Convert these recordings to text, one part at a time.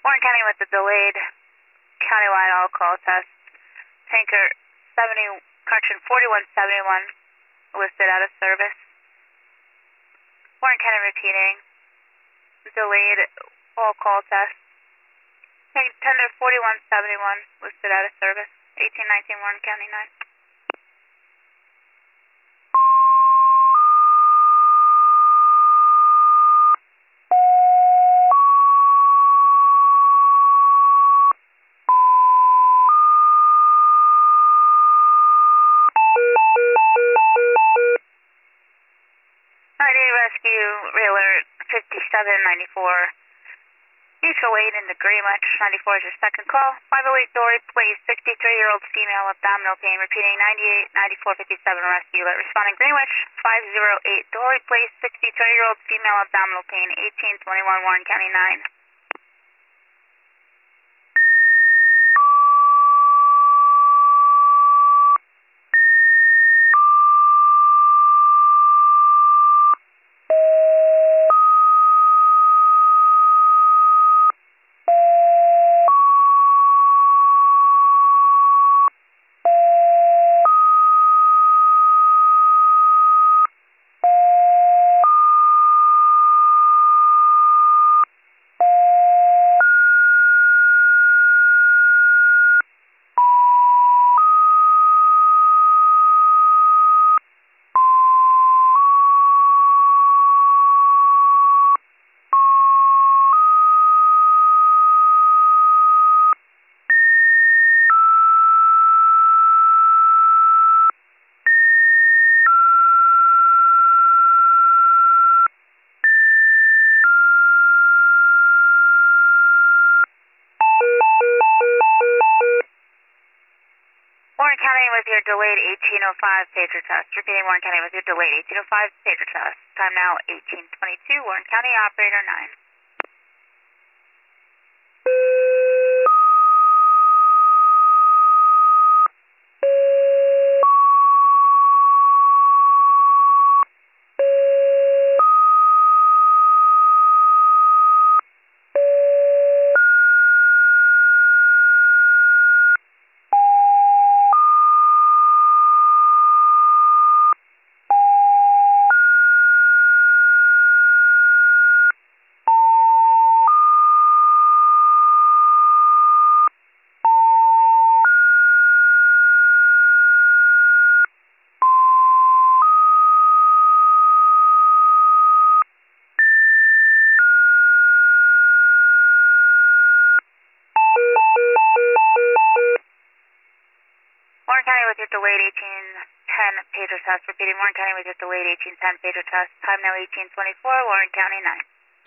Warren County with the delayed countywide all-call test. Tanker 70, correction 4171 listed out of service. Warren County repeating. Delayed all-call test. Tender 4171 listed out of service. 1819 Warren County 9. Rescue Railer 5794. Mutual aid into Greenwich. 94 is your second call. 508 Dory Place, 63-year-old female, abdominal pain. Repeating 98 94 57 rescue. Responding Greenwich. 508 Dory Place, 63-year-old female, abdominal pain. 1821 Warren County 9. Warren County with your delayed 1805 pager test. Repeating Warren County with your delayed 1805 pager test. Time now 1822 Warren County operator 9. Warren County with your delayed 1810 pager test. Repeating Warren County with your delayed 1810 pager test. Time now 1824 Warren County 9.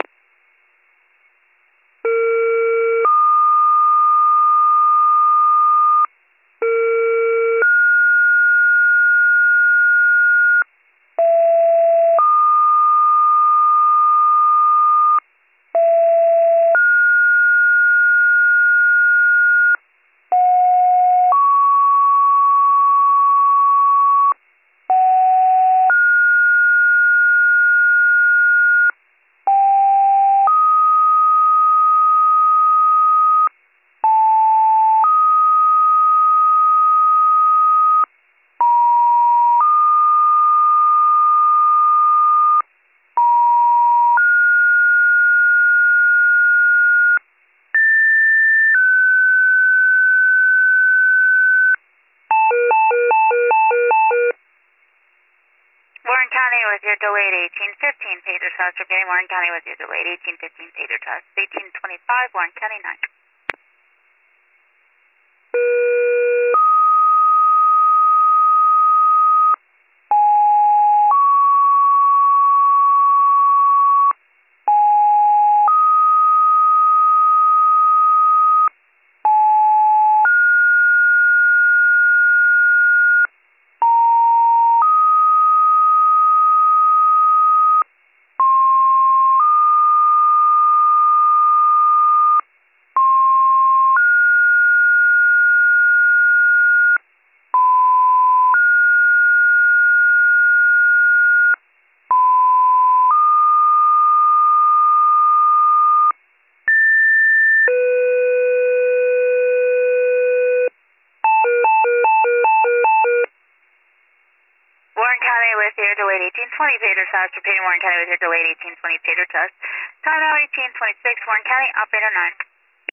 Warren County with your delayed 1815 pager test. Repeating Warren County with your delayed 1815 pager test. 1825 Warren County 9. Warren County with your delayed 1820, Pager Test. Repeating Warren County with your delayed 1820, Pager Test. Time now 1826, Warren County, operator 9.